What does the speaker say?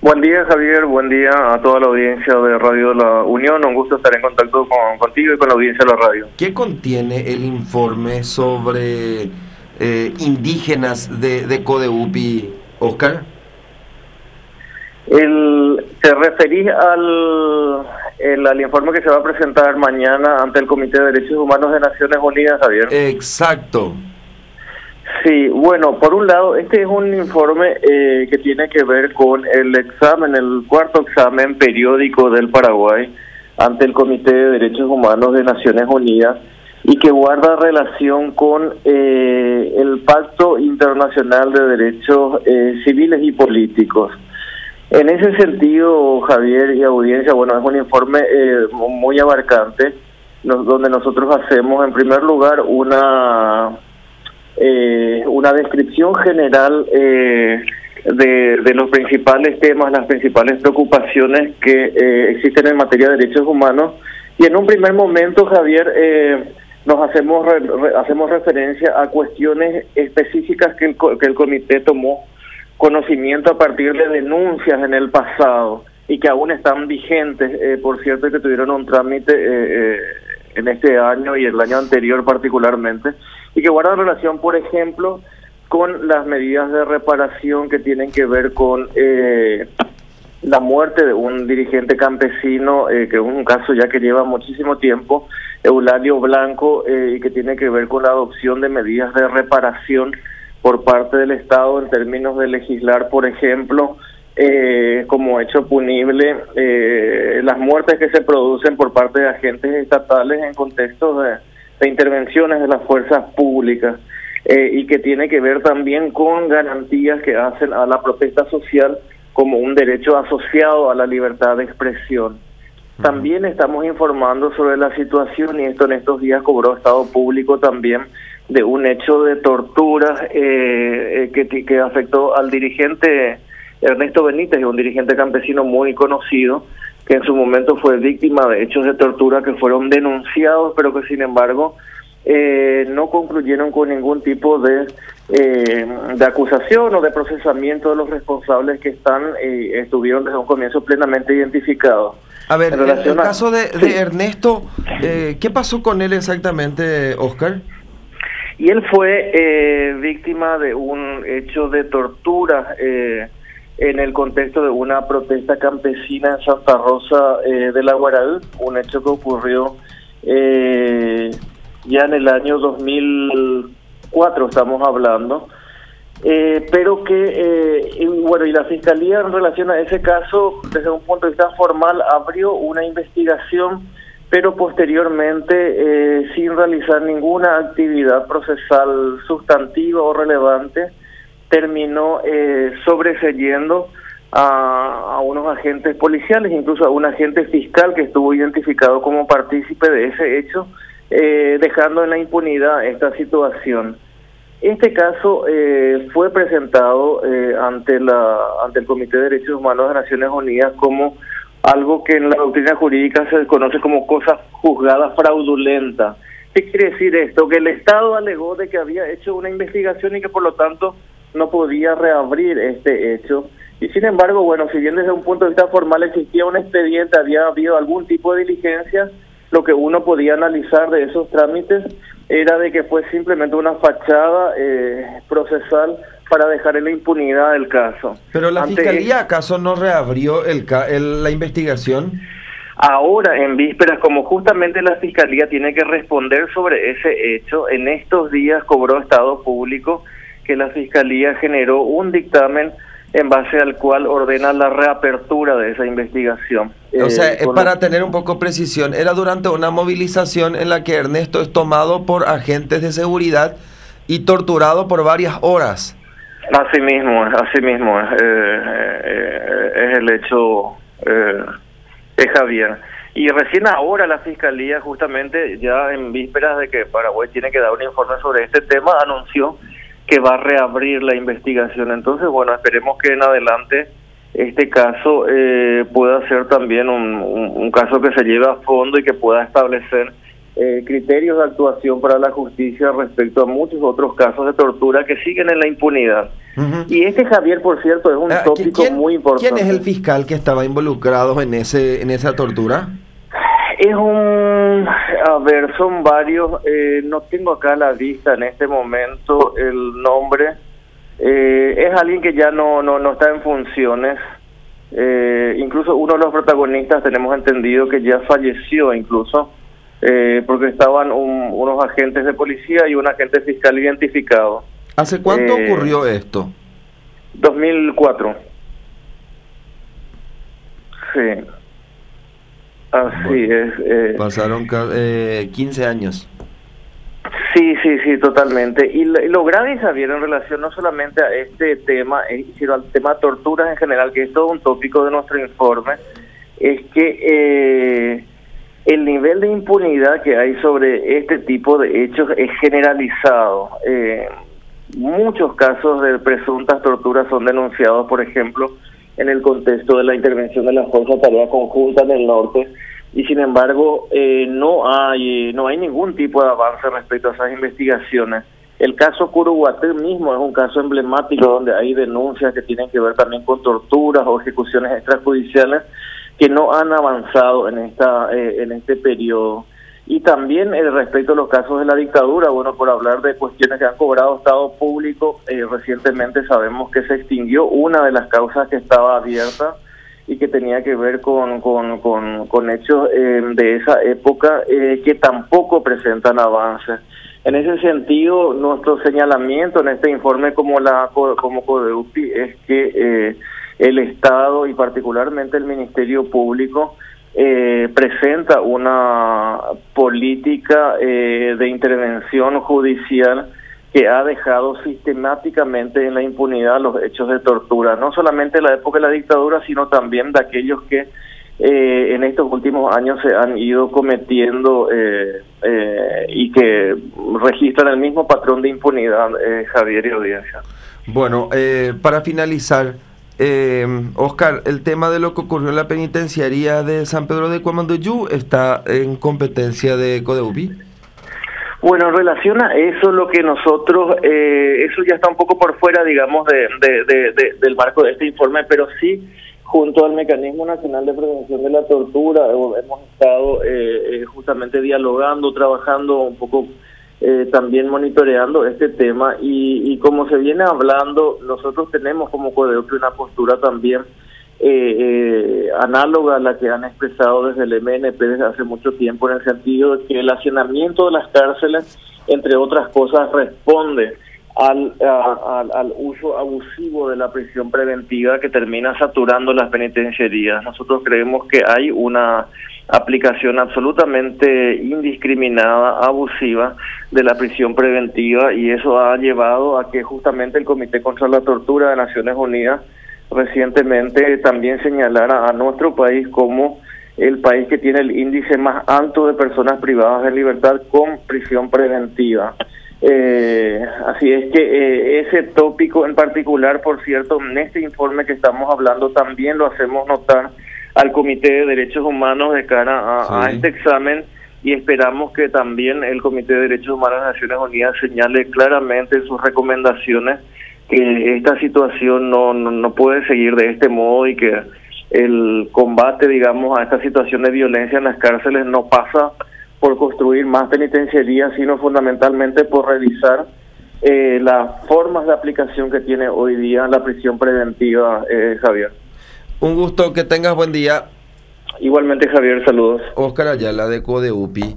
Buen día, Javier. Buen día a toda la audiencia de Radio La Unión. Un gusto estar en contacto contigo y con la audiencia de la radio. ¿Qué contiene el informe sobre indígenas de Codeupi, Oscar? ¿Te referís al informe que se va a presentar mañana ante el Comité de Derechos Humanos de Naciones Unidas, Javier? Exacto. Sí, bueno, por un lado, este es un informe que tiene que ver con el cuarto examen periódico del Paraguay ante el Comité de Derechos Humanos de Naciones Unidas y que guarda relación con el Pacto Internacional de Derechos Civiles y Políticos. En ese sentido, Javier y audiencia, bueno, es un informe muy abarcante, donde nosotros hacemos, en primer lugar, una descripción general de los principales temas, las principales preocupaciones que existen en materia de derechos humanos, y en un primer momento, Javier, hacemos referencia a cuestiones específicas que el comité tomó conocimiento a partir de denuncias en el pasado y que aún están vigentes, por cierto, que tuvieron un trámite en este año y el año anterior particularmente, y que guardan relación, por ejemplo, con las medidas de reparación que tienen que ver con la muerte de un dirigente campesino, que es un caso ya que lleva muchísimo tiempo, Eulalio Blanco, y que tiene que ver con la adopción de medidas de reparación por parte del Estado en términos de legislar, por ejemplo, como hecho punible, las muertes que se producen por parte de agentes estatales en contextos de intervenciones de las fuerzas públicas, y que tiene que ver también con garantías que hacen a la protesta social como un derecho asociado a la libertad de expresión. También estamos informando sobre la situación, y esto en estos días cobró estado público también, de un hecho de tortura que afectó al dirigente Ernesto Benítez, un dirigente campesino muy conocido, que en su momento fue víctima de hechos de tortura que fueron denunciados, pero que sin embargo no concluyeron con ningún tipo de acusación o de procesamiento de los responsables que estuvieron desde un comienzo plenamente identificados. A ver, el caso de Ernesto, ¿qué pasó con él exactamente, Oscar? Y él fue víctima de un hecho de tortura en el contexto de una protesta campesina en Santa Rosa de la Guaraú, un hecho que ocurrió ya en el año 2004, estamos hablando, pero que, y la Fiscalía en relación a ese caso, desde un punto de vista formal, abrió una investigación, pero posteriormente, sin realizar ninguna actividad procesal sustantiva o relevante, terminó sobreseyendo a unos agentes policiales, incluso a un agente fiscal que estuvo identificado como partícipe de ese hecho, dejando en la impunidad esta situación. Este caso fue presentado ante el Comité de Derechos Humanos de Naciones Unidas como algo que en la doctrina jurídica se conoce como cosa juzgada fraudulenta. ¿Qué quiere decir esto? Que el Estado alegó de que había hecho una investigación y que por lo tanto no podía reabrir este hecho. Y sin embargo, bueno, si bien desde un punto de vista formal existía un expediente, había habido algún tipo de diligencia, lo que uno podía analizar de esos trámites era de que fue simplemente una fachada procesal para dejar en la impunidad el caso. ¿Pero la Fiscalía acaso no reabrió la investigación? Ahora, en vísperas, como justamente la Fiscalía tiene que responder sobre ese hecho, en estos días cobró estado público que la Fiscalía generó un dictamen en base al cual ordena la reapertura de esa investigación. O sea, para tener un poco precisión, era durante una movilización en la que Ernesto es tomado por agentes de seguridad y torturado por varias horas. Así mismo es el hecho, Javier. Y recién ahora la Fiscalía, justamente ya en vísperas de que Paraguay tiene que dar un informe sobre este tema, anunció que va a reabrir la investigación. Entonces, bueno, esperemos que en adelante este caso pueda ser también un caso que se lleve a fondo y que pueda establecer criterios de actuación para la justicia respecto a muchos otros casos de tortura que siguen en la impunidad. Y este, Javier, por cierto, es un tópico muy importante. ¿Quién es el fiscal que estaba involucrado en esa tortura? Es son varios, no tengo acá a la vista en este momento el nombre. Es alguien que ya no está en funciones. Incluso uno de los protagonistas tenemos entendido que ya falleció incluso, porque estaban unos agentes de policía y un agente fiscal identificado. ¿Hace cuánto ocurrió esto? 2004. Sí. Así es. Pasaron 15 años. Sí, totalmente. Y lo grave, Javier, en relación no solamente a este tema, sino al tema de torturas en general, que es todo un tópico de nuestro informe, es que el nivel de impunidad que hay sobre este tipo de hechos es generalizado. Muchos casos de presuntas torturas son denunciados, por ejemplo, en el contexto de la intervención de las Fuerzas de Tarea Conjunta en el norte, y sin embargo no hay ningún tipo de avance respecto a esas investigaciones. El caso Curuguatí mismo es un caso emblemático donde hay denuncias que tienen que ver también con torturas o ejecuciones extrajudiciales que no han avanzado en este periodo. Y también respecto a los casos de la dictadura, bueno, por hablar de cuestiones que han cobrado Estado público, recientemente sabemos que se extinguió una de las causas que estaba abierta y que tenía que ver con hechos de esa época que tampoco presentan avances. En ese sentido, nuestro señalamiento en este informe como CODEUPI es que el Estado y particularmente el Ministerio Público presenta una política de intervención judicial que ha dejado sistemáticamente en la impunidad los hechos de tortura, no solamente en la época de la dictadura, sino también de aquellos que en estos últimos años se han ido cometiendo y que registran el mismo patrón de impunidad, Javier y audiencia. Bueno, para finalizar, Oscar, el tema de lo que ocurrió en la penitenciaría de San Pedro de Cuamanduyú está en competencia de CODEUPI. Bueno, en relación a eso, lo que nosotros, eso ya está un poco por fuera, digamos, del marco de este informe, pero sí, junto al Mecanismo Nacional de Prevención de la Tortura, hemos estado justamente dialogando, trabajando un poco, también monitoreando este tema, y como se viene hablando, nosotros tenemos como CODEUPI una postura también análoga a la que han expresado desde el MNP desde hace mucho tiempo, en el sentido de que el hacinamiento de las cárceles, entre otras cosas, responde al uso abusivo de la prisión preventiva que termina saturando las penitenciarías. Nosotros creemos que hay una aplicación absolutamente indiscriminada, abusiva de la prisión preventiva, y eso ha llevado a que justamente el Comité contra la Tortura de Naciones Unidas recientemente también señalara a nuestro país como el país que tiene el índice más alto de personas privadas de libertad con prisión preventiva. Así es que ese tópico en particular, por cierto, en este informe que estamos hablando también lo hacemos notar al Comité de Derechos Humanos de cara a este examen, y esperamos que también el Comité de Derechos Humanos de Naciones Unidas señale claramente en sus recomendaciones que esta situación no puede seguir de este modo, y que el combate, digamos, a esta situación de violencia en las cárceles no pasa por construir más penitenciarías, sino fundamentalmente por revisar las formas de aplicación que tiene hoy día la prisión preventiva, Javier. Un gusto, que tengas buen día. Igualmente, Javier, saludos. Oscar Ayala, de CODEUPI.